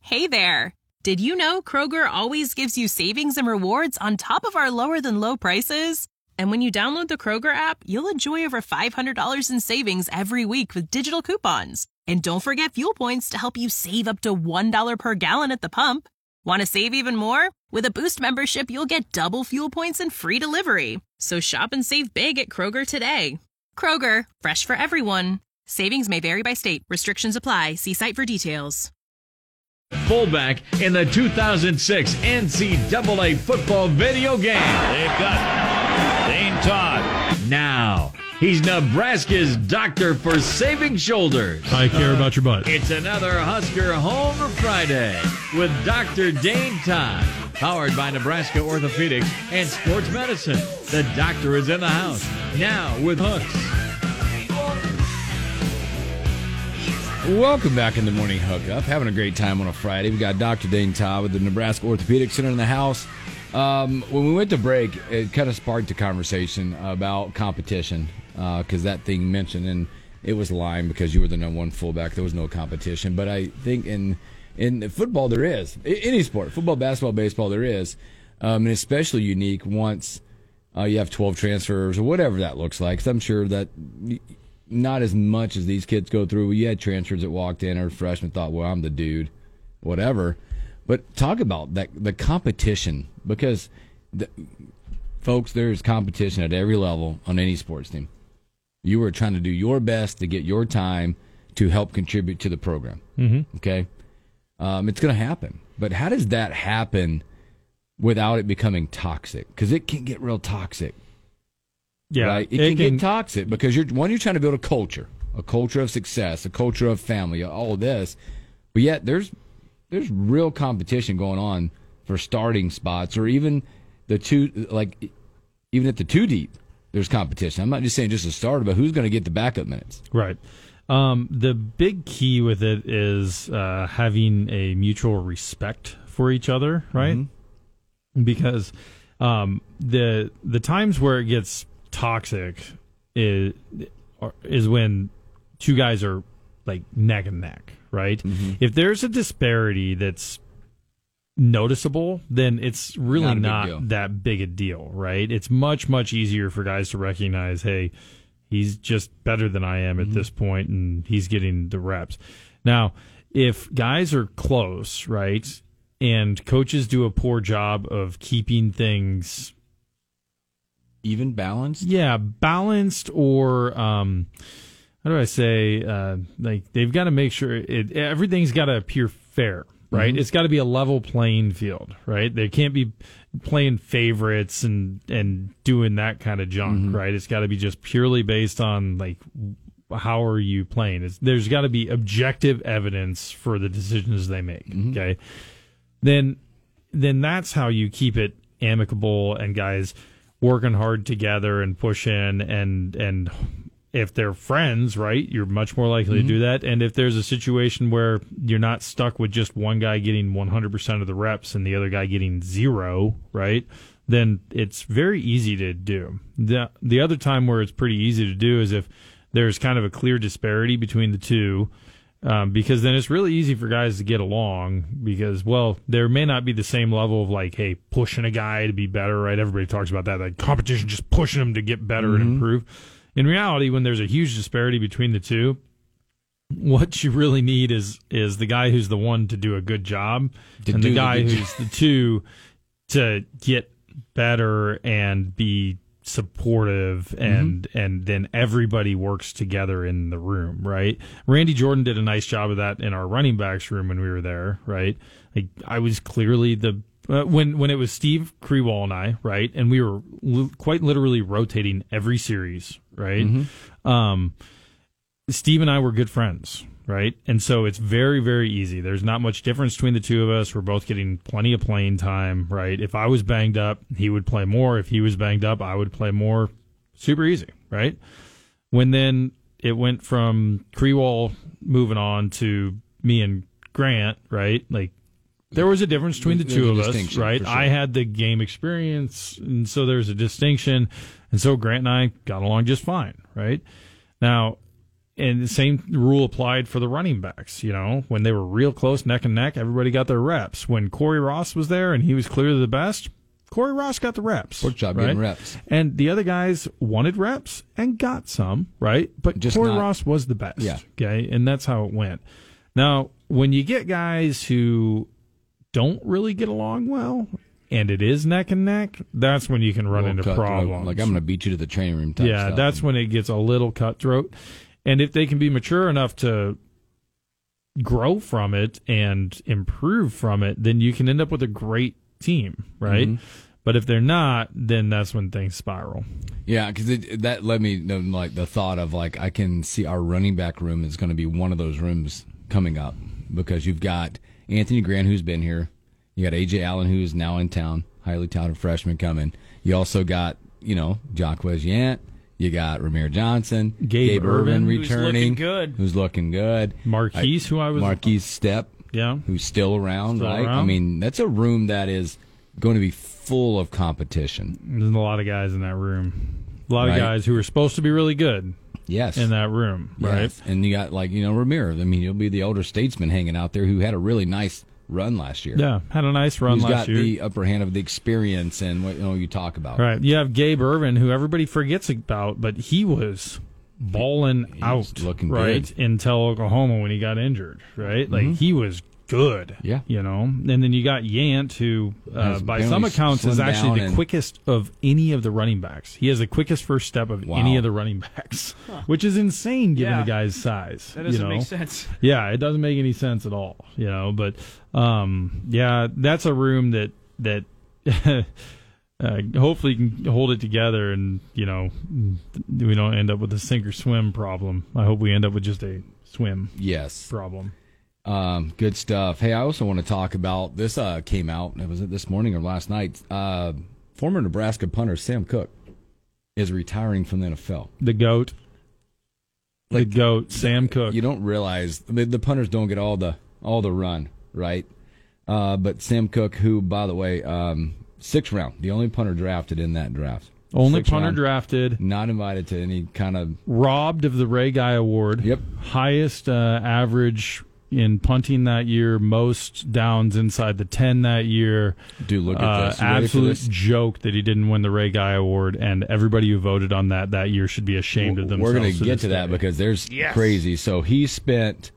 Hey there! Did you know Kroger always gives you savings and rewards on top of our lower-than-low prices? And when you download the Kroger app, you'll enjoy over $500 in savings every week with digital coupons. And don't forget fuel points to help you save up to $1 per gallon at the pump. Want to save even more? With a Boost membership, you'll get double fuel points and free delivery. So shop and save big at Kroger today. Kroger, fresh for everyone. Savings may vary by state. Restrictions apply. See site for details. Fullback in the 2006 NCAA football video game. They've got Dane Todd. Now, he's Nebraska's doctor for saving shoulders. I care about your butt. It's another Husker Home Friday with Dr. Dane Todd. Powered by Nebraska Orthopedics and Sports Medicine. The doctor is in the house. Now with Hooks. Welcome back in the Morning Hookup. Having a great time on a Friday. We got Dr. Dane Todd with the Nebraska Orthopedic Center in the house. When we went to break, it kind of sparked a conversation about competition because that thing mentioned, and it was lying because you were the number one fullback. There was no competition. But I think in football there is. Any sport, football, basketball, baseball, there is. And especially unique once you have 12 transfers or whatever that looks like. Because I'm sure that not as much as these kids go through. You had transfers that walked in or freshmen thought, well, I'm the dude, whatever. But talk about the competition, because, folks, there's competition at every level on any sports team. You are trying to do your best to get your time to help contribute to the program. Mm-hmm. Okay? It's going to happen. But how does that happen without it becoming toxic? Because it can get real toxic. Yeah, right? It can get toxic because you're trying to build a culture of success, a culture of family, all of this. But yet there's real competition going on for starting spots, or even even at the two deep, there's competition. I'm not just saying just a starter, but who's going to get the backup minutes? Right. The big key with it is having a mutual respect for each other, right? Mm-hmm. Because the times where it gets toxic is when two guys are like neck and neck, right? Mm-hmm. If there's a disparity that's noticeable, then it's really not that big a deal, right? It's much, much easier for guys to recognize, hey, he's just better than I am at this point, and he's getting the reps. Now, if guys are close, right, and coaches do a poor job of keeping things even balanced? Yeah, balanced, or how do I say? Like, they've got to make sure everything's got to appear fair, right? Mm-hmm. It's got to be a level playing field, right? They can't be playing favorites and doing that kind of junk, right? It's got to be just purely based on, like, how are you playing? There's got to be objective evidence for the decisions they make, okay? Then that's how you keep it amicable and guys working hard together and push in, and if they're friends, right, you're much more likely to do that. And if there's a situation where you're not stuck with just one guy getting 100% of the reps and the other guy getting 0, right, then it's very easy to do. The other time where it's pretty easy to do is if there's kind of a clear disparity between the two, because then it's really easy for guys to get along because, well, there may not be the same level of, like, hey, pushing a guy to be better, right? Everybody talks about that, like competition, just pushing them to get better and improve. In reality, when there's a huge disparity between the two, what you really need is the guy who's the one to do a good job and the guy who's the two to get better and be supportive, and then everybody works together in the room, right? Randy Jordan did a nice job of that in our running backs room when we were there, right? Like, I was clearly the when it was Steve Krewall and I, right, and we were quite literally rotating every series, right? Steve and I were good friends, right? And so it's very, very easy. There's not much difference between the two of us. We're both getting plenty of playing time, right? If I was banged up, he would play more. If he was banged up, I would play more. Super easy, right? When then it went from Krewall moving on to me and Grant, right? Like, there was a difference between the two of us, right? Sure. I had the game experience, and so there's a distinction. And so Grant and I got along just fine, right? Now, And the same rule applied for the running backs. When they were real close, neck and neck, everybody got their reps. When Corey Ross was there and he was clearly the best, Corey Ross got the reps. Pork chop right? getting reps. And the other guys wanted reps and got some, right? But Just Corey not- Ross was the best. Yeah. Okay. And that's how it went. Now, when you get guys who don't really get along well, and it is neck and neck, that's when you can run into Cutthroat, problems. like I'm going to beat you to the training room type Yeah, stuff. that's when it gets a little cutthroat. And if they can be mature enough to grow from it and improve from it, then you can end up with a great team, right? Mm-hmm. But if they're not, then that's when things spiral. Yeah, because that led me to like the thought of like I can see our running back room is going to be one of those rooms coming up because you've got Anthony Grant who's been here, you got AJ Allen who is now in town, highly talented freshman coming. You also got Jacquez Yant, you got Ramir Johnson, Gabe Ervin, returning, who's looking good. Marquise, Marquise Stepp, yeah, who's still around, Still right? around. I mean, that's a room that is going to be full of competition. there's a lot of guys in that room. A lot Right. of guys who are supposed to be really good Yes. in that room, right? Yes. And you got Ramir. I mean, he'll be the older statesman hanging out there who had a really nice run last year. Yeah, had a nice run Who's last got year. the upper hand of the experience and what you talk about. Right. You have Gabe Ervin, who everybody forgets about, but he was balling out, looking right, good. until Oklahoma when he got injured, right? Like, he was good. Yeah. And then you got Yant, who, Has by apparently some accounts, is slimmed actually down the and- quickest of any of the running backs. He has the quickest first step of Wow. any of the running backs, which is insane given Yeah. the guy's size. That doesn't you know? make sense. Yeah, it doesn't make any sense at all, but yeah, that's a room that hopefully can hold it together and, we don't end up with a sink or swim problem. I hope we end up with just a swim Yes. problem. Good stuff. Hey, I also want to talk about this. Came out. Was it this morning or last night? Former Nebraska punter Sam Cook is retiring from the NFL. The GOAT. Like, the GOAT, Sam Cook. You don't realize the punters don't get all the run, right? But Sam Cook, who, by the way, 6th round, the only punter drafted in that draft. Only 6th punter round, drafted. not invited to any kind of. Robbed of the Ray Guy Award. Yep. Highest average in punting that year. Most downs inside the 10 that year. Dude, look at this. You ready for Absolute this? joke that he didn't win the Ray Guy Award, and everybody who voted on that year should be ashamed of themselves. We're going to get this to that day. because there's crazy. So he spent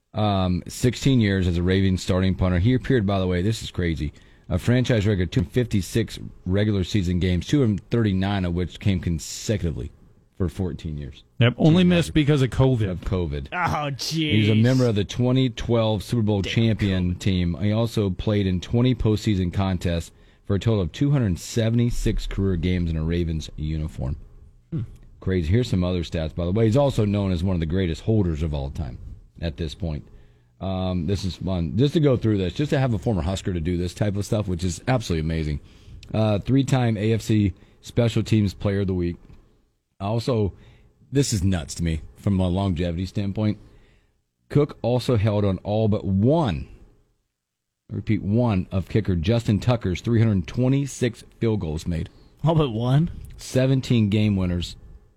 16 years as a Ravens starting punter. He appeared, by the way, this is crazy, a franchise record 256 regular season games, 239 of which came consecutively for 14 years Yep, only missed because of COVID. of COVID. Oh, jeez. He's a member of the 2012 Super Bowl champion team. He also played in 20 postseason contests for a total of 276 career games in a Ravens uniform. Crazy. Here's some other stats, by the way. He's also known as one of the greatest holders of all time at this point. This is fun. Just to go through this, just to have a former Husker to do this type of stuff, which is absolutely amazing. 3-time AFC Special Teams Player of the Week. Also, this is nuts to me from a longevity standpoint. Cook also held on all but one, I repeat, one of kicker Justin Tucker's 326 field goals made. All but one? 17 game winners,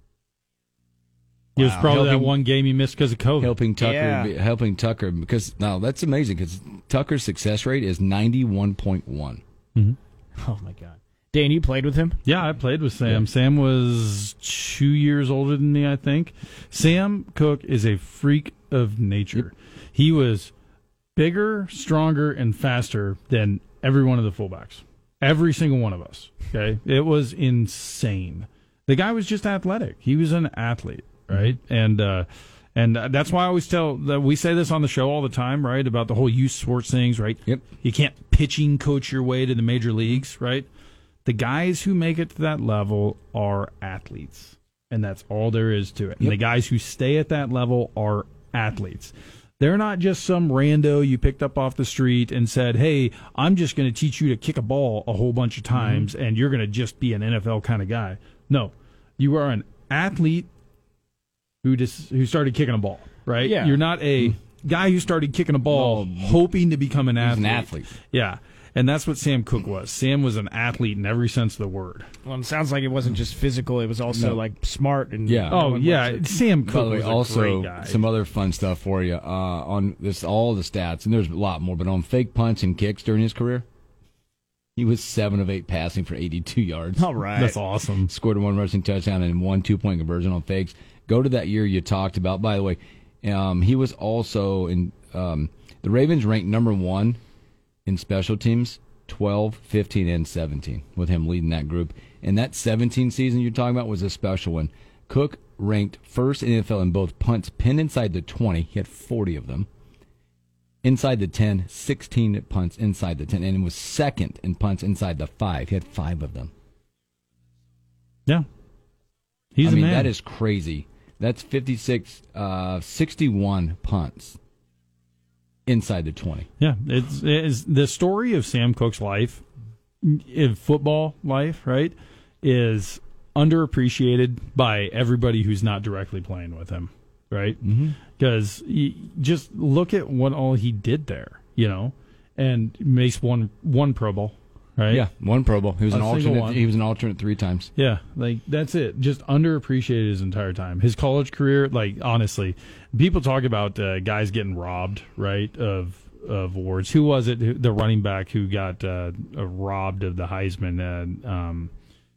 It was probably that Helping- one game he missed because of COVID. helping Tucker because now that's amazing because Tucker's success rate is 91.1. Oh, my God. Dan, you played with him? Yeah, I played with Sam. Yeah. Sam was 2 years older than me, I think. Sam Cook is a freak of nature. He was bigger, stronger, and faster than every one of the fullbacks. Every single one of us. Okay? It was insane. The guy was just athletic. He was an athlete, right? And that's why I always tell that we say this on the show all the time, right? About the whole youth sports things, right? Yep. You can't pitching coach your way to the major leagues, right? The guys who make it to that level are athletes, and that's all there is to it. And the guys who stay at that level are athletes. They're not just some rando you picked up off the street and said, hey, I'm just going to teach you to kick a ball a whole bunch of times, and you're going to just be an NFL kind of guy. No, you are an athlete who started kicking a ball, right? Yeah. You're not a guy who started kicking a ball hoping to become an athlete. An athlete. Yeah. And that's what Sam Cooke was. Sam was an athlete in every sense of the word. Well, it sounds like it wasn't just physical; it was also like smart and Oh yeah, Sam By the Cooke way, was a also great guy. some other fun stuff for you on this, all the stats, and there's a lot more. But on fake punts and kicks during his career, he was 7 of 8 passing for 82 yards. All right, That's awesome. Scored 1 rushing touchdown and 1 2-point conversion on fakes. Go to that year you talked about. By the way, he was also in the Ravens ranked number 1 in special teams. 12, 15, and 17, with him leading that group. And that 17 season you're talking about was a special one. Cook ranked first in NFL in both punts pinned inside the 20. He had 40 of them. Inside the 10, 16 punts inside the 10. And was second in punts inside the 5. He had 5 of them. Yeah. He's a man. That is crazy. That's 61 punts inside the 20. Yeah, it's the story of Sam Cooke's life, in football life, right, is underappreciated by everybody who's not directly playing with him, right? Because just look at what all he did there, and makes one Pro Bowl, right? Yeah, 1 Pro Bowl. He was A an single alternate. one. He was an alternate 3 times. Yeah, like that's it. Just underappreciated his entire time. His college career, like honestly, people talk about guys getting robbed, right, of awards. Who was it? The running back who got robbed of the Heisman?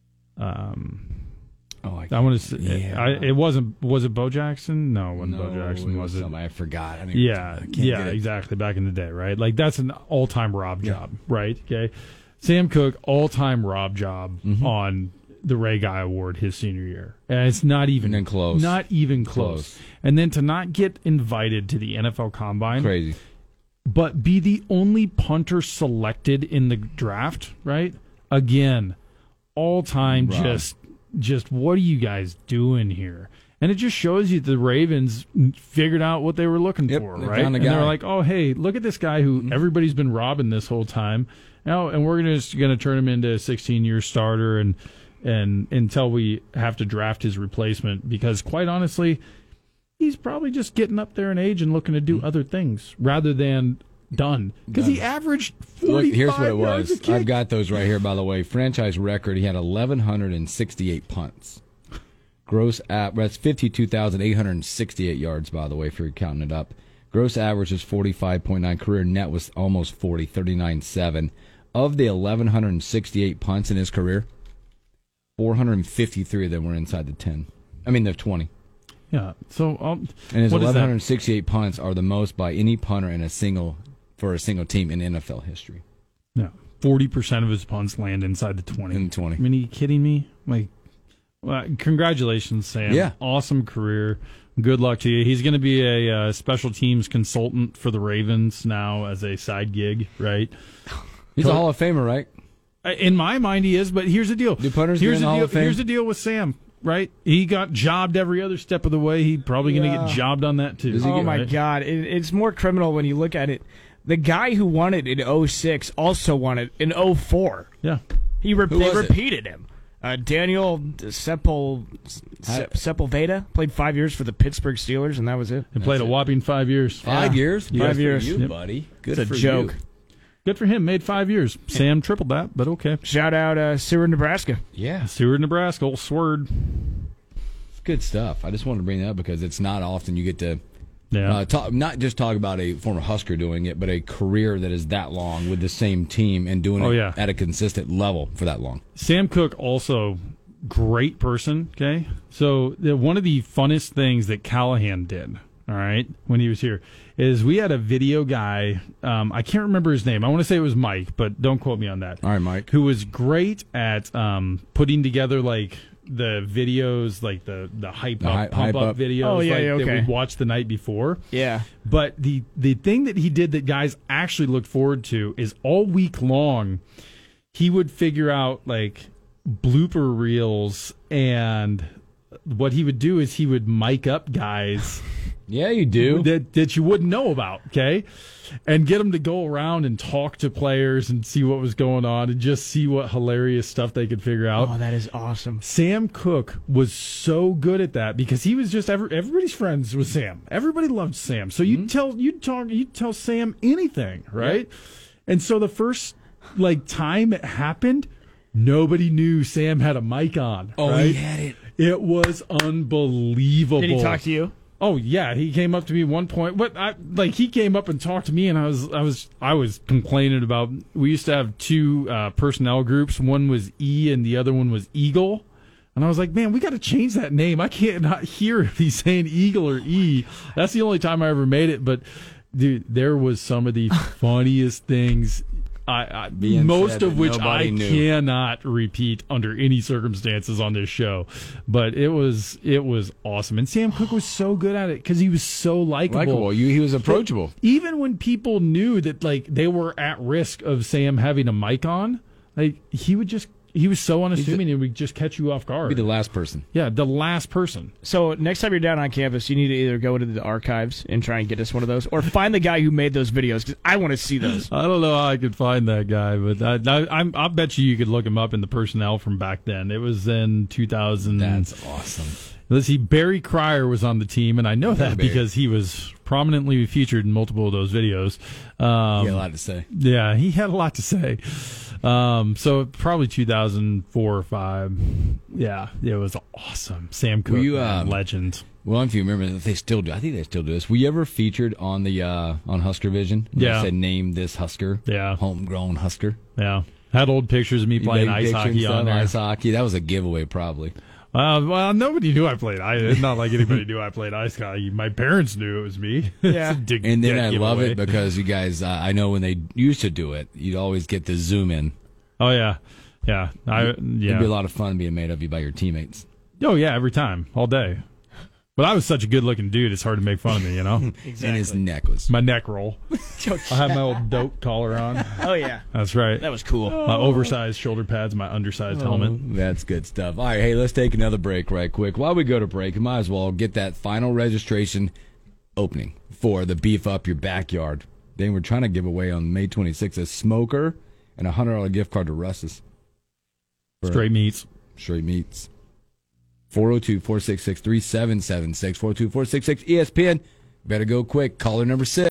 I want to say it wasn't. Was it Bo Jackson? No, it wasn't Bo Jackson. Was it? Somebody I forgot. Yeah, exactly. Back in the day, right? Like that's an all-time rob job, right? Okay, Sam Cooke, all-time rob job on the Ray Guy Award his senior year, and it's not even close. Not even close. And then to not get invited to the NFL Combine, Crazy. but be the only punter selected in the draft, right? Again, all-time Rob. just what are you guys doing here? And it just shows you the Ravens figured out what they were looking for, they right? found a And they're guy. like, oh, hey, look at this guy who everybody's been robbing this whole time. Now, and we're just going to turn him into a 16-year starter and until we have to draft his replacement because, quite honestly, he's probably just getting up there in age and looking to do other things rather than done. Because he averaged 45 Look, here's what it yards a was. kick. I've got those right here, by the way. Franchise record, he had 1,168 punts. Gross that's 52,868 yards, by the way, if you're counting it up. Gross average is 45.9. Career net was almost 40, 39.7. Of the 1,168 punts in his career, 453 of them were inside the 10. I mean, the 20. Yeah. So, And his what is that? 1,168 punts are the most by any punter for a single team in NFL history. Yeah. 40% of his punts land inside the 20. In the 20. I mean, are you kidding me? Like, well, congratulations, Sam. Yeah. Awesome career. Good luck to you. He's going to be a special teams consultant for the Ravens now as a side gig, right? He's a Hall of Famer, right? In my mind, he is, but here's the deal. Do punters get in the Hall of Fame? Here's the deal with Sam, right? He got jobbed every other step of the way. He's probably going to get jobbed on that, too. Oh, my right? God. It's more criminal when you look at it. The guy who won it in 06 also won it in 04. Yeah. They was it? repeated him. Daniel Sepulveda played 5 years for the Pittsburgh Steelers, and that was it. He played a whopping 5 years. 5 years? Yeah. 5 years. For you, Yep. buddy. Good It's for a joke. you. Good for him. Made 5 years. Sam tripled that, but okay. Shout out Seward, Nebraska. Yeah. Seward, Nebraska. Old Sword. It's good stuff. I just wanted to bring that up because it's not often you get to Yeah. not just talk about a former Husker doing it, but a career that is that long with the same team and doing it yeah. at a consistent level for that long. Sam Cooke also great person. Okay, so one of the funnest things that Callahan did, all right, when he was here, is we had a video guy. I can't remember his name. I want to say it was Mike, but don't quote me on that. All right, Mike. Who was great at putting together like the videos, like the hype up, pump up videos. Oh, yeah, like, yeah, that okay. we'd watch the night before. Yeah. But the thing that he did that guys actually looked forward to is all week long, he would figure out like blooper reels, and what he would do is he would mic up guys Yeah, you do. That you wouldn't know about, okay? And get them to go around and talk to players and see what was going on and just see what hilarious stuff they could figure out. Oh, that is awesome. Sam Cooke was so good at that because he was just everybody's friends with Sam. Everybody loved Sam. So you'd tell Sam anything, right? Yeah. And so the first time it happened, nobody knew Sam had a mic on. Oh, right? He had it. It was unbelievable. Did he talk to you? Oh yeah, he came up to me at one point. He came up and talked to me, and I was complaining about. We used to have two personnel groups. One was E, and the other one was Eagle. And I was like, man, we got to change that name. I can't not hear if he's saying Eagle or E. That's the only time I ever made it. But dude, there was some of the funniest things. Most of which I cannot repeat under any circumstances on this show, but it was awesome. And Sam Cooke was so good at it because he was so likable. He was approachable. But even when people knew that they were at risk of Sam having a mic on, he was so unassuming and would just catch you off guard. Be the last person. Yeah, the last person. So next time you're down on campus, you need to either go into the archives and try and get us one of those, or find the guy who made those videos because I want to see those. I don't know how I could find that guy, but I bet you could look him up in the personnel from back then. It was in 2000. That's awesome. Let's see, Barry Cryer was on the team, and I know that because he was prominently featured in multiple of those videos. He had a lot to say. Yeah, he had a lot to say. So probably 2004 or 5. Yeah, it was awesome. Sam Cooke, legend. Well, if you remember, they still do. I think they still do this. Were you ever featured on the on Husker Vision? Yeah. They said name this Husker. Yeah. Homegrown Husker. Yeah. Had old pictures of me playing ice hockey on there. Ice hockey. That was a giveaway, probably. Well, nobody knew I played. It's not like anybody knew I played ice hockey. My parents knew it was me. Yeah. And then I love it because you guys, I know when they used to do it, you'd always get the zoom in. Oh, yeah. Yeah. It'd be a lot of fun being made of you by your teammates. Oh, yeah, every time, all day. But I was such a good-looking dude, it's hard to make fun of me, you know? Exactly. And his necklace. My neck roll. I had my old dope collar on. Oh, yeah. That's right. That was cool. My oversized shoulder pads, my undersized helmet. That's good stuff. All right, hey, let's take another break right quick. While we go to break, you might as well get that final registration opening for the Beef Up Your Backyard. Then we're trying to give away on May 26th a smoker and a $100 gift card to Russ's. Straight meats. Straight meats. 402-466-3776. 402-466-ESPN. Better go quick. Caller number 6.